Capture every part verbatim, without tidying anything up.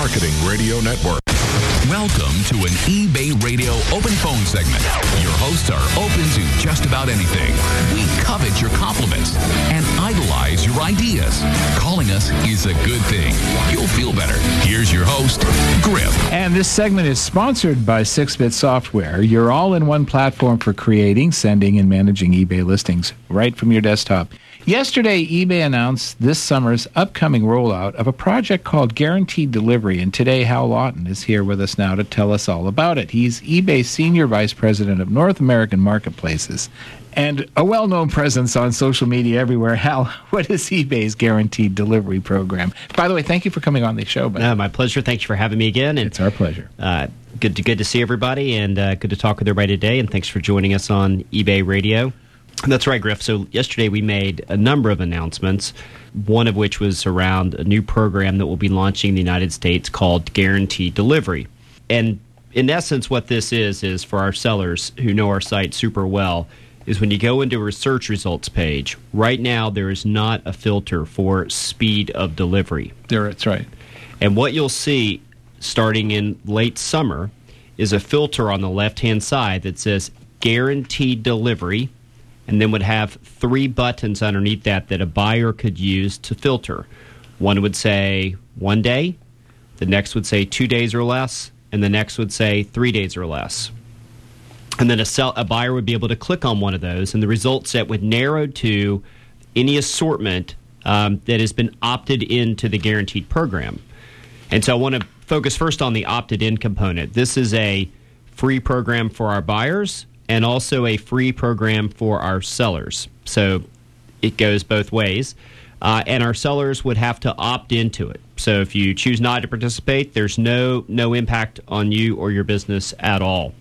Marketing Radio Network. Welcome to an eBay Radio open phone segment. Your hosts are open to just about anything. We covet your compliments and idolize your ideas. Calling us is a good thing. You'll feel better. Here's your host, Griff. And this segment is sponsored by six bit Software, your all-in-one platform for creating, sending, and managing eBay listings right from your desktop. Yesterday, eBay announced this summer's upcoming rollout of a project called Guaranteed Delivery, and today Hal Lawton is here with us now to tell us all about it. He's eBay's Senior Vice President of North American Marketplaces and a well-known presence on social media everywhere. Hal, what is eBay's Guaranteed Delivery program? By the way, thank you for coming on the show. Buddy. No, my pleasure. Thank you for having me again. And, it's our pleasure. Uh, good to good to see everybody, and uh, good to talk with everybody today, and thanks for joining us on eBay Radio. That's right, Griff. So yesterday we made a number of announcements, one of which was around a new program that will be launching in the United States called Guaranteed Delivery. And in essence, what this is, is for our sellers who know our site super well, is when you go into a search results page, right now there is not a filter for speed of delivery. There, that's right. And what you'll see starting in late summer is a filter on the left-hand side that says Guaranteed Delivery, and then would have three buttons underneath that that a buyer could use to filter. One would say one day, the next would say two days or less, and the next would say three days or less. And then a, sell, a buyer would be able to click on one of those, and the result set would narrow to any assortment um, that has been opted into the Guaranteed program. And so I want to focus first on the opted-in component. This is a free program for our buyers, and also a free program for our sellers. So it goes both ways. Uh, and our sellers would have to opt into it. So if you choose not to participate, there's no no impact on you or your business at all.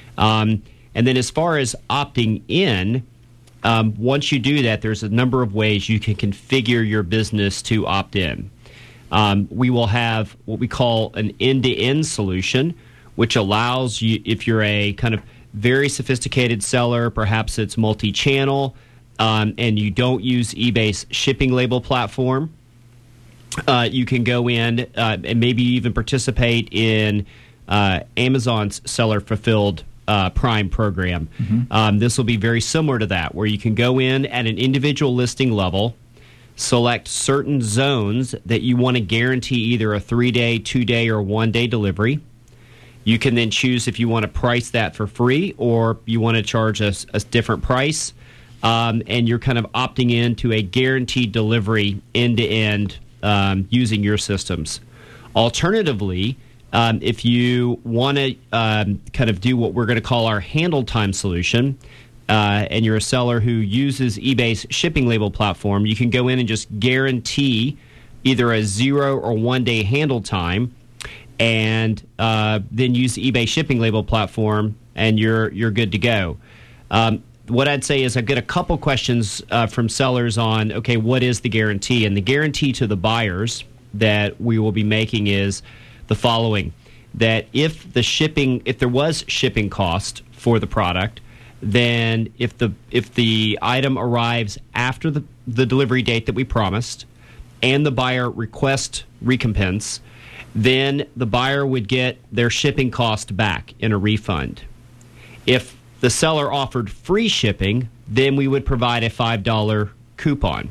Um, and then as far as opting in, um, once you do that, there's a number of ways you can configure your business to opt in. Um, we will have what we call an end-to-end solution, which allows you, if you're a kind of very sophisticated seller, perhaps it's multi-channel, um, and you don't use eBay's shipping label platform, uh, you can go in uh, and maybe even participate in uh, Amazon's Seller Fulfilled uh, Prime program. Mm-hmm. Um, this will be very similar to that, where you can go in at an individual listing level, select certain zones that you want to guarantee either a three-day, two-day, or one-day delivery. You can then choose if you want to price that for free or you want to charge a, a different price, um, and you're kind of opting into a guaranteed delivery end-to-end um, using your systems. Alternatively, um, if you want to um, kind of do what we're going to call our handle time solution, uh, and you're a seller who uses eBay's shipping label platform, you can go in and just guarantee either a zero or one-day handle time, and uh, then use the eBay shipping label platform, and you're you're good to go. Um, what I'd say is I get a couple questions uh, from sellers on, okay, what is the guarantee? And the guarantee to the buyers that we will be making is the following, that if the shipping, if there was shipping cost for the product, then if the if the item arrives after the, the delivery date that we promised, and the buyer requests recompense, then the buyer would get their shipping cost back in a refund. If the seller offered free shipping, then we would provide a five dollar coupon.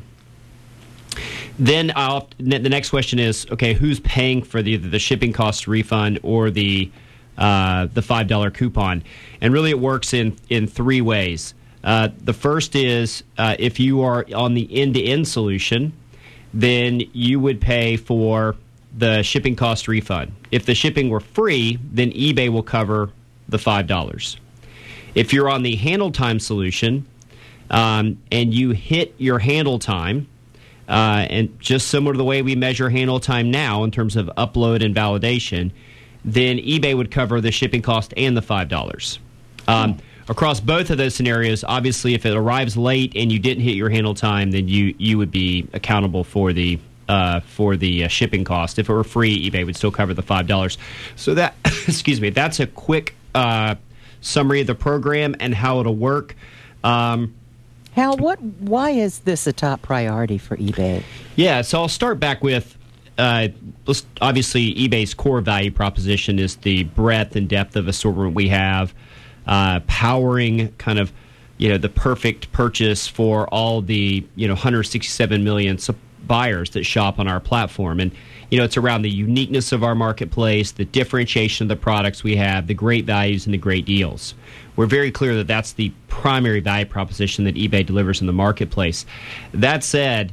Then I'll, the next question is, okay, who's paying for the, the shipping cost refund or the uh, the five dollar coupon? And really it works in, in three ways. Uh, the first is uh, if you are on the end-to-end solution, then you would pay for the shipping cost refund. If the shipping were free, then eBay will cover the five dollars. If you're on the handle time solution um, and you hit your handle time, uh, and just similar to the way we measure handle time now in terms of upload and validation, then eBay would cover the shipping cost and the five dollars. Um, across both of those scenarios, obviously, if it arrives late and you didn't hit your handle time, then you, you would be accountable for the Uh, for the uh, shipping cost. If it were free, eBay would still cover the five dollars. So that, excuse me, that's a quick uh, summary of the program and how it'll work. Um, Hal, what? Why is this a top priority for eBay? Yeah, so I'll start back with uh, let's, obviously eBay's core value proposition is the breadth and depth of assortment we have, uh, powering kind of, you know, the perfect purchase for all the, you know, one hundred sixty-seven million buyers that shop on our platform. And, you know, it's around the uniqueness of our marketplace, the differentiation of the products we have, the great values and the great deals. We're very clear that that's the primary value proposition that eBay delivers in the marketplace. That said,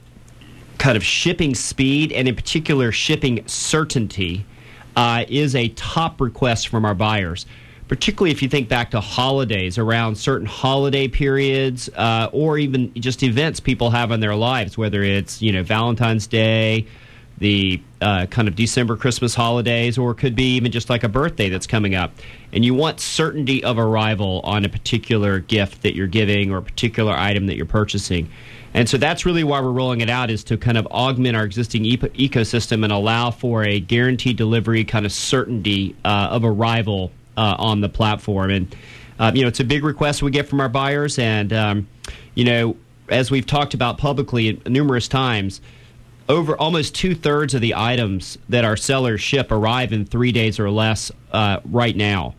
kind of shipping speed and in particular shipping certainty uh, is a top request from our buyers. Particularly if you think back to holidays, around certain holiday periods, uh, or even just events people have in their lives, whether it's, you know, Valentine's Day, the uh, kind of December Christmas holidays, or it could be even just like a birthday that's coming up. And you want certainty of arrival on a particular gift that you're giving or a particular item that you're purchasing. And so that's really why we're rolling it out, is to kind of augment our existing e- ecosystem and allow for a guaranteed delivery kind of certainty uh, of arrival Uh, on the platform. And, uh, you know, it's a big request we get from our buyers. And, um, you know, as we've talked about publicly numerous times, over almost two-thirds of the items that our sellers ship arrive in three days or less uh, right now.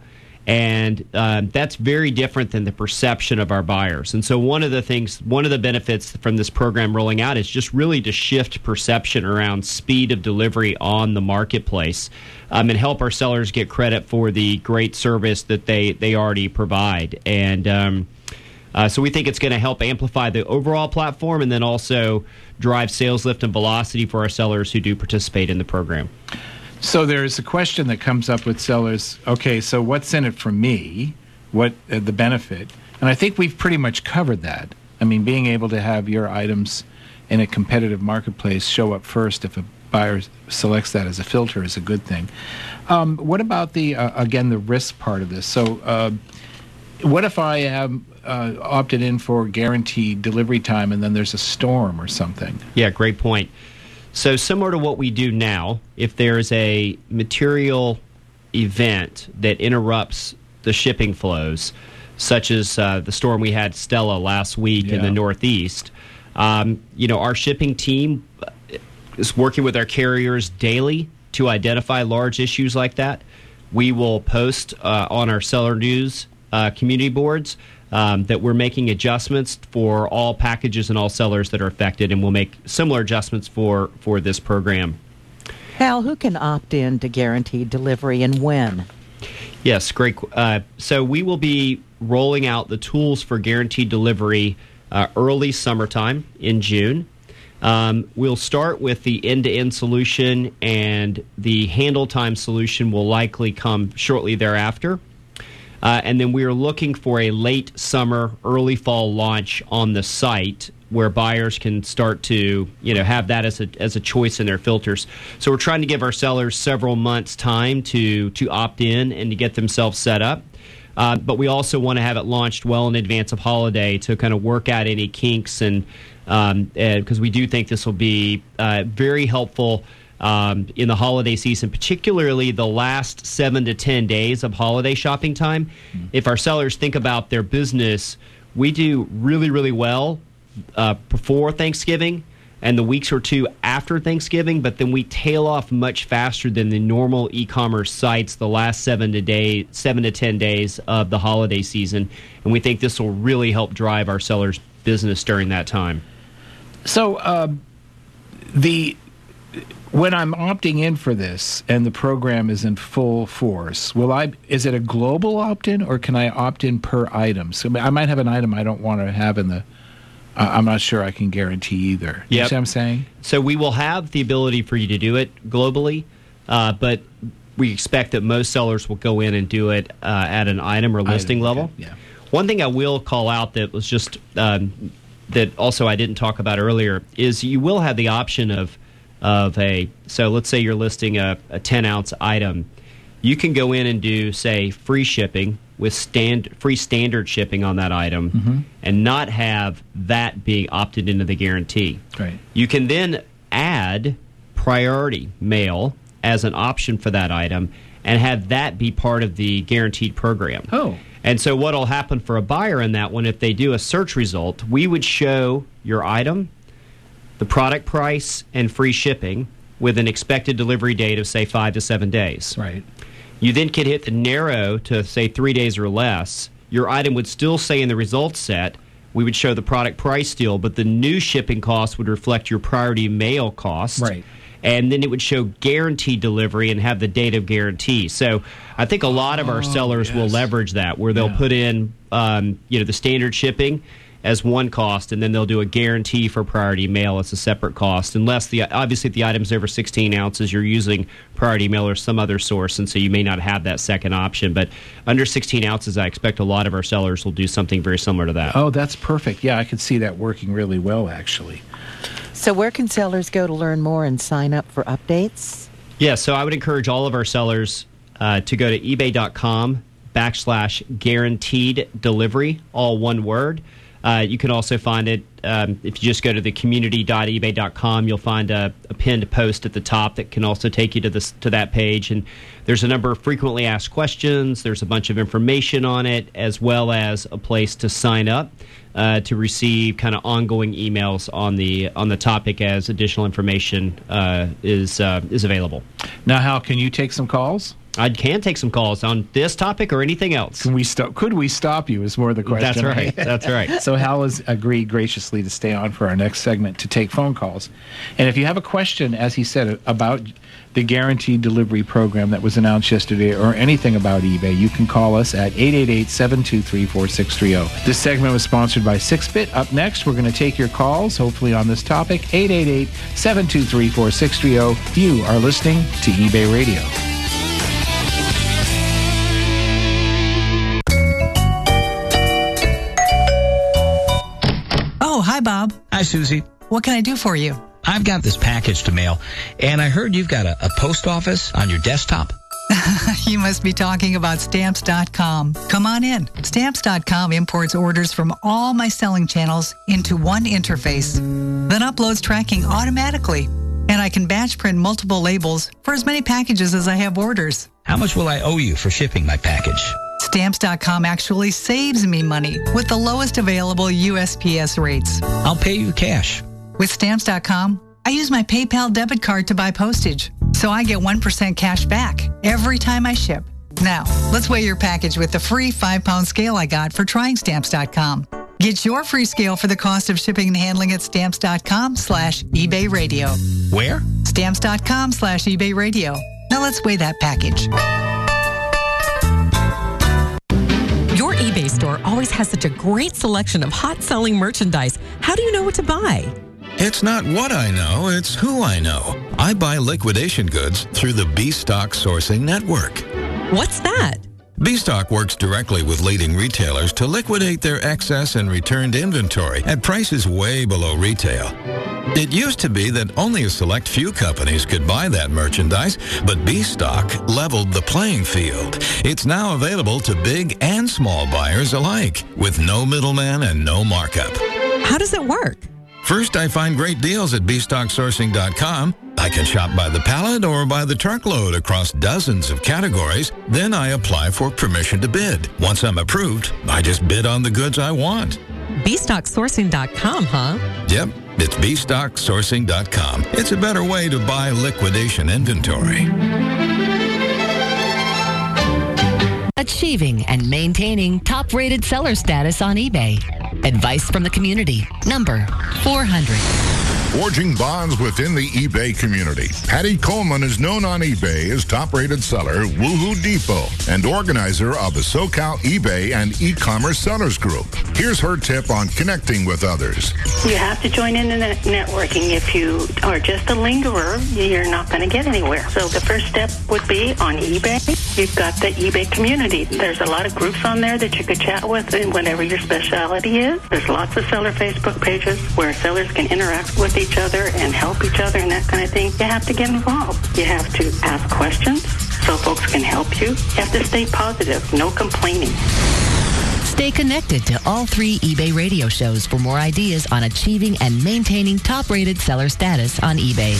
And uh, that's very different than the perception of our buyers. And so one of the things, one of the benefits from this program rolling out is just really to shift perception around speed of delivery on the marketplace, um, and help our sellers get credit for the great service that they, they already provide. And um, uh, so we think it's going to help amplify the overall platform and then also drive sales lift and velocity for our sellers who do participate in the program. So there's a question that comes up with sellers. Okay, so what's in it for me? What uh, the benefit? And I think we've pretty much covered that. I mean, being able to have your items in a competitive marketplace show up first if a buyer selects that as a filter is a good thing. Um, what about the uh, again the risk part of this? So, uh, what if I am uh, opted in for guaranteed delivery time and then there's a storm or something? Yeah, great point. So similar to what we do now, if there's a material event that interrupts the shipping flows, such as uh, the storm we had Stella last week yeah. in the Northeast, um, you know, our shipping team is working with our carriers daily to identify large issues like that. We will post uh, on our seller news uh, community boards Um, that we're making adjustments for all packages and all sellers that are affected, and we'll make similar adjustments for, for this program. Hal, who can opt in to guaranteed delivery and when? Yes, great. Uh, so we will be rolling out the tools for guaranteed delivery uh, early summertime in June. Um, we'll start with the end-to-end solution, and the handle time solution will likely come shortly thereafter. Uh, and then we are looking for a late summer, early fall launch on the site where buyers can start to, you know, have that as a as a choice in their filters. So we're trying to give our sellers several months' time to to opt in and to get themselves set up. Uh, but we also want to have it launched well in advance of holiday to kind of work out any kinks, and because um, we do think this will be uh, very helpful Um, in the holiday season, particularly the last seven to ten days of holiday shopping time. Mm-hmm. If our sellers think about their business, we do really, really well uh, before Thanksgiving and the weeks or two after Thanksgiving, but then we tail off much faster than the normal e-commerce sites the last seven to day, seven to ten days of the holiday season. And we think this will really help drive our sellers' business during that time. So um, the... When I'm opting in for this and the program is in full force, will I? Is it a global opt-in, or can I opt in per item? So I might have an item I don't want to have in the. Uh, I'm not sure I can guarantee either. You yep. see what I'm saying? So we will have the ability for you to do it globally, uh, but we expect that most sellers will go in and do it uh, at an item or listing item, level. Yeah, yeah. One thing I will call out that was just um, that also I didn't talk about earlier is you will have the option of. Of a so let's say you're listing a, a ten ounce item, you can go in and do say free shipping with stand free standard shipping on that item, mm-hmm. and not have that being opted into the guarantee. Right. You can then add priority mail as an option for that item and have that be part of the guaranteed program. Oh. And so what will happen for a buyer in that one, if they do a search result, we would show your item, the product price, and free shipping. with an expected delivery date of, say, five to seven days. Right. You then could hit the narrow to, say, three days or less. Your item would still say in the results set, we would show the product price still, but the new shipping cost would reflect your priority mail cost. Right. And then it would show guaranteed delivery and have the date of guarantee. So I think a lot of our Oh, sellers yes. will leverage that, where they'll Yeah. put in, um, you know, the standard shipping as one cost, and then they'll do a guarantee for priority mail as a separate cost. Unless the obviously if the item's over sixteen ounces, you're using priority mail or some other source, and so you may not have that second option. But under sixteen ounces, I expect a lot of our sellers will do something very similar to that. Oh, that's perfect. Yeah, I could see that working really well, actually. So where can sellers go to learn more and sign up for updates? Yeah, so I would encourage all of our sellers uh, to go to ebay.com backslash guaranteed delivery, all one word. Uh, you can also find it, um, if you just go to the community dot ebay dot com, you'll find a, a pinned post at the top that can also take you to this to that page. And there's a number of frequently asked questions. There's a bunch of information on it, as well as a place to sign up uh, to receive kind of ongoing emails on the on the topic as additional information uh, is uh, is available. Now, Hal, can you take some calls? I can take some calls on this topic or anything else. Can we stop? Could we stop you? Is more the question. That's right. That's right. So Hal has agreed graciously to stay on for our next segment to take phone calls. And if you have a question, as he said, about the guaranteed delivery program that was announced yesterday or anything about eBay, you can call us at eight eight eight, seven two three, four six three zero. This segment was sponsored by six bit. Up next, we're going to take your calls, hopefully on this topic, eight eight eight, seven two three, four six three zero. You are listening to eBay Radio. Oh, hi, Bob. Hi, Susie. What can I do for you? I've got this package to mail, and I heard you've got a, a post office on your desktop. You must be talking about Stamps dot com. Come on in. Stamps dot com imports orders from all my selling channels into one interface, then uploads tracking automatically. And I can batch print multiple labels for as many packages as I have orders. How much will I owe you for shipping my package? Stamps dot com actually saves me money with the lowest available U S P S rates. I'll pay you cash. With Stamps dot com, I use my PayPal debit card to buy postage, so I get one percent cash back every time I ship. Now, let's weigh your package with the free five pound scale I got for trying Stamps dot com. Get your free scale for the cost of shipping and handling at Stamps dot com slash eBay Radio. Where? Stamps dot com slash eBay Radio. Now let's weigh that package. Your eBay store always has such a great selection of hot-selling merchandise. How do you know what to buy? It's not what I know, it's who I know. I buy liquidation goods through the B-Stock Sourcing Network. What's that? B-Stock works directly with leading retailers to liquidate their excess and returned inventory at prices way below retail. It used to be that only a select few companies could buy that merchandise, but B-Stock leveled the playing field. It's now available to big and small buyers alike, with no middleman and no markup. How does it work? First, I find great deals at B stock sourcing dot com. I can shop by the pallet or by the truckload across dozens of categories. Then I apply for permission to bid. Once I'm approved, I just bid on the goods I want. B stock sourcing dot com, huh? Yep, it's B stock sourcing dot com. It's a better way to buy liquidation inventory. Achieving and maintaining top-rated seller status on eBay. Advice from the community. Number four hundred. Forging bonds within the eBay community. Patty Coleman is known on eBay as top-rated seller Woohoo Depot and organizer of the SoCal eBay and e-commerce sellers group. Here's her tip on connecting with others. You have to join in the net- networking. If you are just a lingerer, you're not going to get anywhere. So the first step would be on eBay. You've got the eBay community. There's a lot of groups on there that you could chat with in whatever your specialty is. There's lots of seller Facebook pages where sellers can interact with each other and help each other and that kind of thing. You have to get involved. You have to ask questions so folks can help you. You have to stay positive, no complaining. Stay connected to all three eBay radio shows for more ideas on achieving and maintaining top-rated seller status on eBay.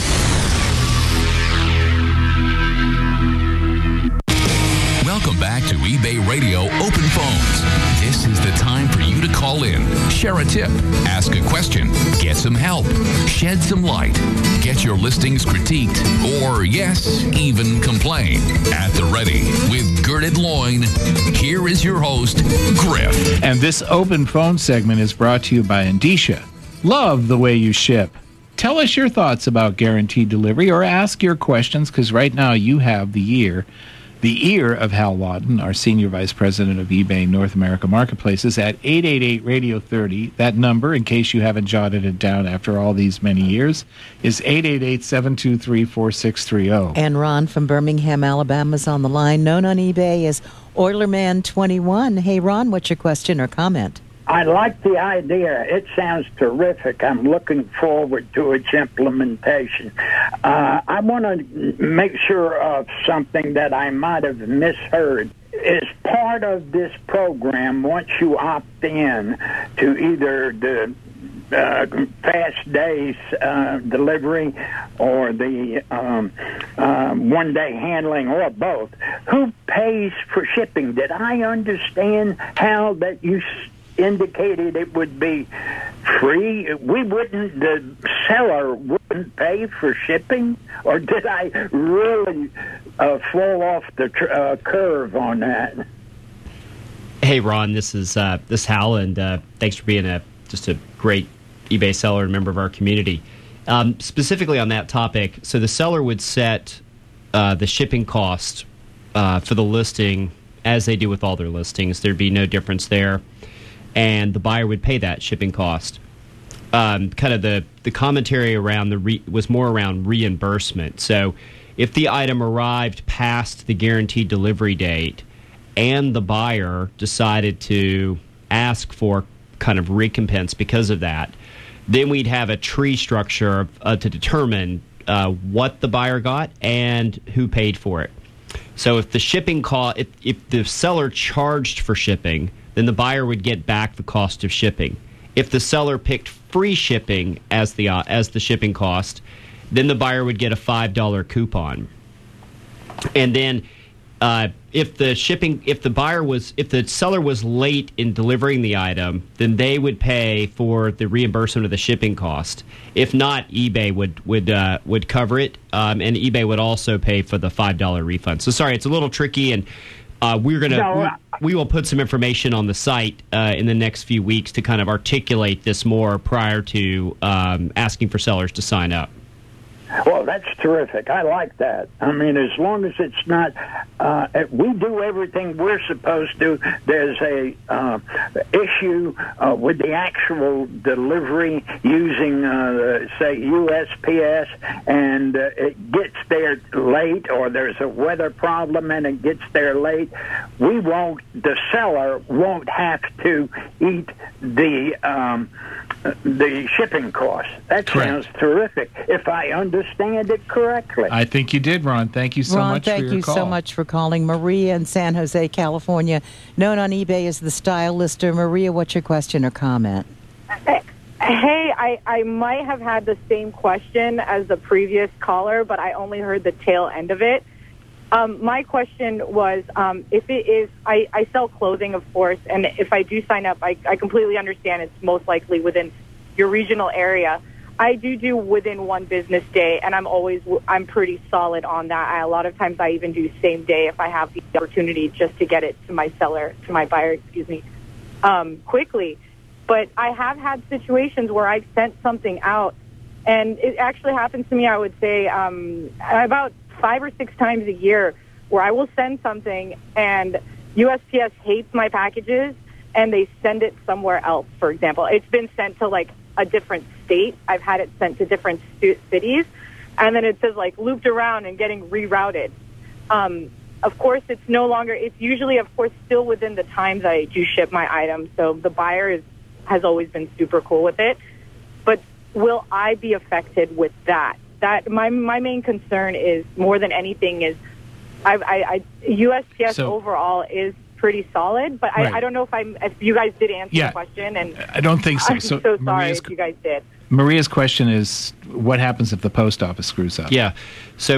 Welcome back to eBay Radio Open Phones. This is the time for you to call in, share a tip, ask a question, get some help, shed some light, get your listings critiqued, or, yes, even complain. At the ready with Girded Loin, here is your host, Griff. And this open phone segment is brought to you by Endicia. Love the way you ship. Tell us your thoughts about guaranteed delivery or ask your questions, because right now you have the ear, the ear of Hal Lawton, our Senior Vice President of eBay North America Marketplaces, at eight eight eight, radio thirty. That number, in case you haven't jotted it down after all these many years, is eight eight eight, seven two three, four six three zero. And Ron from Birmingham, Alabama is on the line, known on eBay as Oilerman twenty-one. Hey, Ron, what's your question or comment? I like the idea. It sounds terrific. I'm looking forward to its implementation. Uh, I want to make sure of something that I might have misheard. As part of this program, once you opt in to either the uh, fast days uh, delivery or the um, uh, one-day handling or both, who pays for shipping? Did I understand, Hal, that you indicated it would be free? We wouldn't, the seller wouldn't pay for shipping? Or did I really uh, fall off the tr- uh, curve on that? Hey, Ron, this is uh, this is Hal, and uh, thanks for being a just a great eBay seller and member of our community. Um, specifically on that topic, so the seller would set uh, the shipping cost uh, for the listing as they do with all their listings. There'd be no difference there. And the buyer would pay that shipping cost. Um, kind of the, the commentary around the re, was more around reimbursement. So if the item arrived past the guaranteed delivery date and the buyer decided to ask for kind of recompense because of that, then we'd have a tree structure uh, to determine uh, what the buyer got and who paid for it. So if the shipping cost, if, if the seller charged for shipping, then the buyer would get back the cost of shipping. If the seller picked free shipping as the uh, as the shipping cost, then the buyer would get a five dollar coupon. And then uh, if the shipping, if the buyer was, if the seller was late in delivering the item, then they would pay for the reimbursement of the shipping cost. If not, eBay would would uh, would cover it, um, and eBay would also pay for the five dollar refund. So sorry, it's a little tricky, and Uh, we're gonna No, uh, we, we will put some information on the site uh, in the next few weeks to kind of articulate this more prior to um, asking for sellers to sign up. Well, that's terrific. I like that. I mean, as long as it's not, uh, we do everything we're supposed to. There's a uh, issue uh, with the actual delivery using, uh, say, U S P S, and uh, it gets there late, or there's a weather problem and it gets there late. We won't, the seller won't have to eat the um, the shipping costs. That Correct. sounds terrific, if I understand it correctly. I think you did, Ron. Thank you so Ron, much thank for your you call. so much for calling. Maria in San Jose, California, known on eBay as the Style Lister. Maria, what's your question or comment? Hey, I, I might have had the same question as the previous caller, but I only heard the tail end of it. Um, my question was, um, if it is, I, I sell clothing, of course, and if I do sign up, I, I completely understand it's most likely within your regional area. I do do within one business day, and I'm always, I'm pretty solid on that. I, a lot of times I even do same day if I have the opportunity just to get it to my seller, to my buyer, excuse me, um, quickly. But I have had situations where I've sent something out, and it actually happens to me, I would say, um, about five or six times a year, where I will send something and U S P S hates my packages and they send it somewhere else. For example, it's been sent to like a different state. I've had it sent to different stu- cities, and then it says like looped around and getting rerouted. Um, of course, it's no longer, it's usually, of course, still within the times I do ship my items. So the buyer is, has always been super cool with it. But will I be affected with that? That my my main concern is, more than anything, is I, I, I U S P S So- overall is pretty solid, but Right. I, I don't know if I'm if you guys did answer Yeah. the question, and I don't think so. I'm So so, sorry Maria's- if you guys did. Maria's question is, what happens if the post office screws up? Yeah. So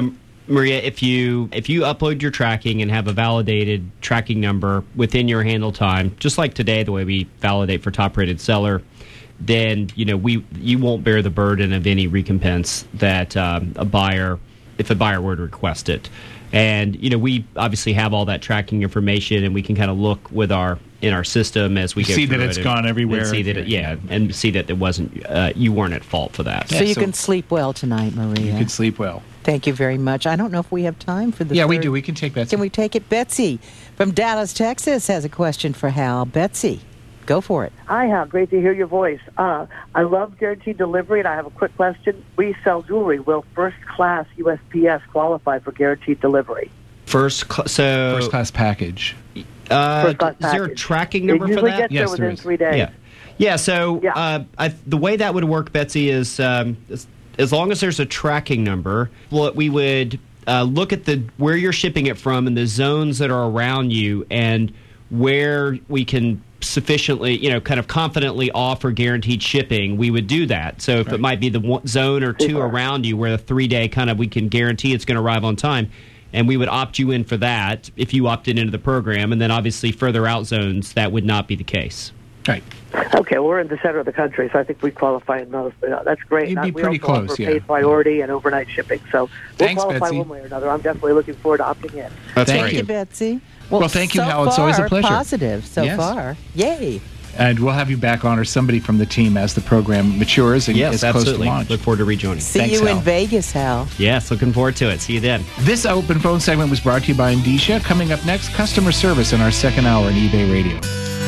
Maria, if you if you upload your tracking and have a validated tracking number within your handle time, just like today, the way we validate for top-rated seller, then you know we you won't bear the burden of any recompense that um, a buyer, if a buyer were to request it. And you know we obviously have all that tracking information, and we can kind of look with our in our system as we You go see through that it's it gone and, everywhere. And see that it, yeah, and see that it wasn't uh, you weren't at fault for that. So you can sleep well tonight, Maria. You can sleep well. Thank you very much. I don't know if we have time for the Yeah, we third- do. We can take Betsy. Can we take it? Betsy from Dallas, Texas has a question for Hal. Betsy, go for it. Hi, Hal. Great to hear your voice. Uh, I love guaranteed delivery, and I have a quick question. We sell jewelry. Will first-class U S P S qualify for guaranteed delivery? First, cl- so First class package. Uh, First class is there a package. tracking It number for usually that? gets there Yes, there within is. three days. Yeah, yeah. So Uh, I, the way that would work, Betsy, is um, as, as long as there's a tracking number, well, we would uh, look at the where you're shipping it from and the zones that are around you, and where we can sufficiently, you know, kind of confidently offer guaranteed shipping, we would do that. So if it might be the one zone or two around you where the three day kind of we can guarantee it's going to arrive on time. And we would opt you in for that if you opted into the program. And then obviously further out zones, that would not be the case. Right. Okay, well, we're in the center of the country, so I think we qualify in most. Uh, that's great. You'd be we pretty also close, offer yeah. paid priority and overnight shipping, so we'll Thanks, qualify Betsy. one way or another. I'm definitely looking forward to opting in. That's Thank great. you, Betsy. Well, thank you, so Hal. It's always a far, pleasure. Positive so Yes. far. Yay. And we'll have you back on, or somebody from the team, as the program matures and Yes, gets close to absolutely. launch. Look forward to rejoining. See Thanks, you Hal. in Vegas, Hal. Yes, looking forward to it. See you then. This open phone segment was brought to you by Indicia. Coming up next, customer service in our second hour on eBay Radio.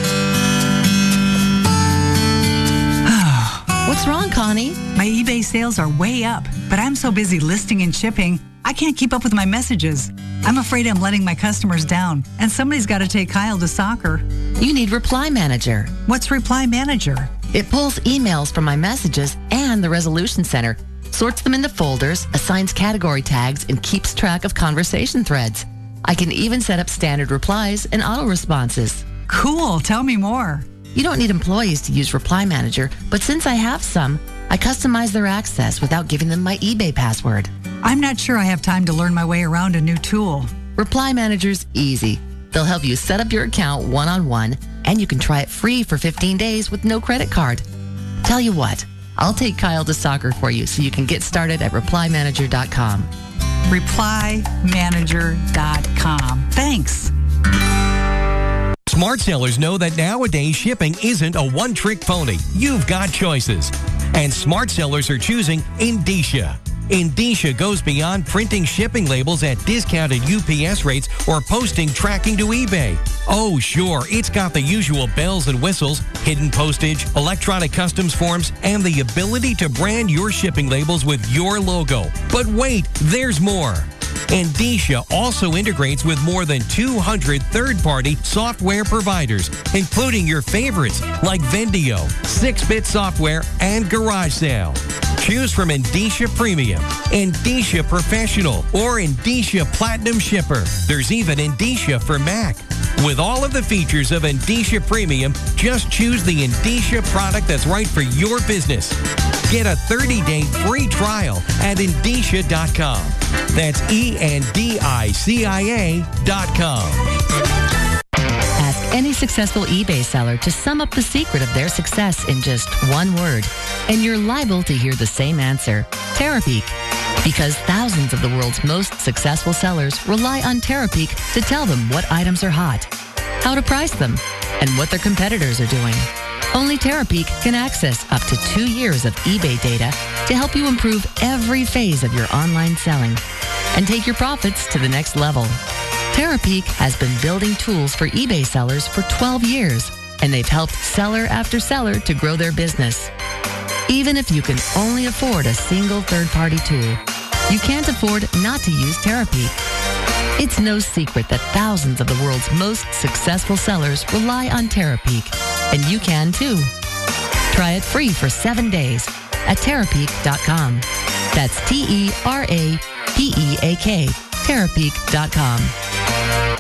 What's wrong, Connie? My eBay sales are way up, but I'm so busy listing and shipping, I can't keep up with my messages. I'm afraid I'm letting my customers down, and somebody's got to take Kyle to soccer. You need Reply Manager. What's Reply Manager? It pulls emails from my messages and the Resolution Center, sorts them into folders, assigns category tags, and keeps track of conversation threads. I can even set up standard replies and auto responses. Cool. Tell me more. You don't need employees to use Reply Manager, but since I have some, I customize their access without giving them my eBay password. I'm not sure I have time to learn my way around a new tool. Reply Manager's easy. They'll help you set up your account one-on-one, and you can try it free for fifteen days with no credit card. Tell you what, I'll take Kyle to soccer for you so you can get started at reply manager dot com. reply manager dot com. Thanks. Smart sellers know that nowadays shipping isn't a one-trick pony. You've got choices. And smart sellers are choosing Indicia. Indicia goes beyond printing shipping labels at discounted U P S rates or posting tracking to eBay. Oh, sure, it's got the usual bells and whistles, hidden postage, electronic customs forms, and the ability to brand your shipping labels with your logo. But wait, there's more. Indicia also integrates with more than two hundred third-party software providers, including your favorites like Vendio, six bit Software, and Garage Sale. Choose from Indicia Premium, Indicia Professional, or Indicia Platinum Shipper. There's even Indicia for Mac. With all of the features of Indicia Premium, just choose the Indicia product that's right for your business. Get a thirty day free trial at indicia dot com. That's E N D I C I A dot com. Ask any successful eBay seller to sum up the secret of their success in just one word, and you're liable to hear the same answer: Terapeak. Because thousands of the world's most successful sellers rely on Terapeak to tell them what items are hot, how to price them, and what their competitors are doing. Only Terapeak can access up to two years of eBay data to help you improve every phase of your online selling and take your profits to the next level. Terapeak has been building tools for eBay sellers for twelve years, and they've helped seller after seller to grow their business. Even if you can only afford a single third-party tool, you can't afford not to use Terapeak. It's no secret that thousands of the world's most successful sellers rely on Terapeak, and you can too. Try it free for seven days at terapeak dot com. That's T E R A P E A K, terapeak dot com.